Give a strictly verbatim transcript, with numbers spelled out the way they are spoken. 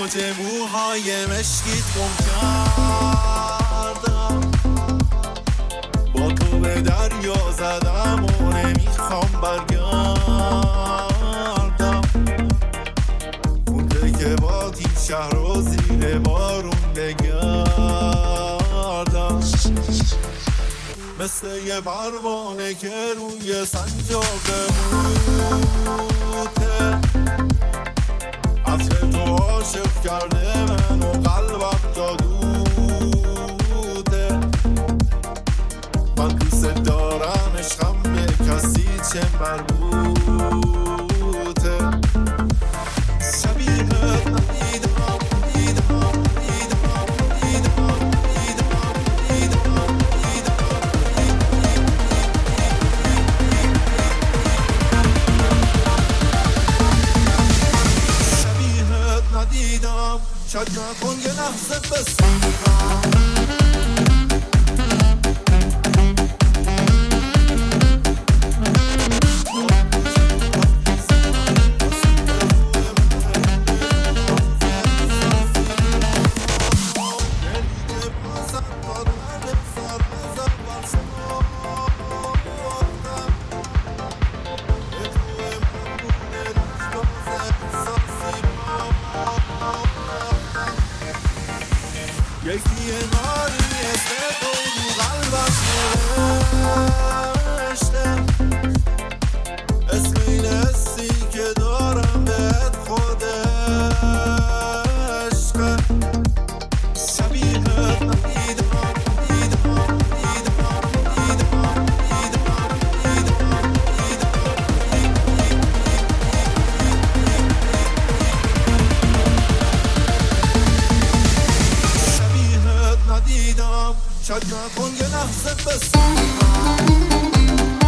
موج موهای مشکیت گم کردم، با تو به دریا زدم و نمیخوام برگردم. مونده که با این شهر رو زیر بارون بگردم، مثل یه پروانه که روی سنجاق موته. عطر تو عاشق کرده من و قلبم جادوته. من دوست دارم عشقم به کسی چه مربوطه. شبیهت ندیدم ندیدم ندیدم ندیدم ندیدم ندیدم شبیهت ندیدم. شاید نکن یه لحظه بسم یکی ناری اسم تو رو قلبم نوشته. اسم این حسی که دارم بهت خود عشقه. شبیهت ندیدم ندیدم ندیدم ندیدم ندیدم ندیدم. شاید نکن یه لحظه بسم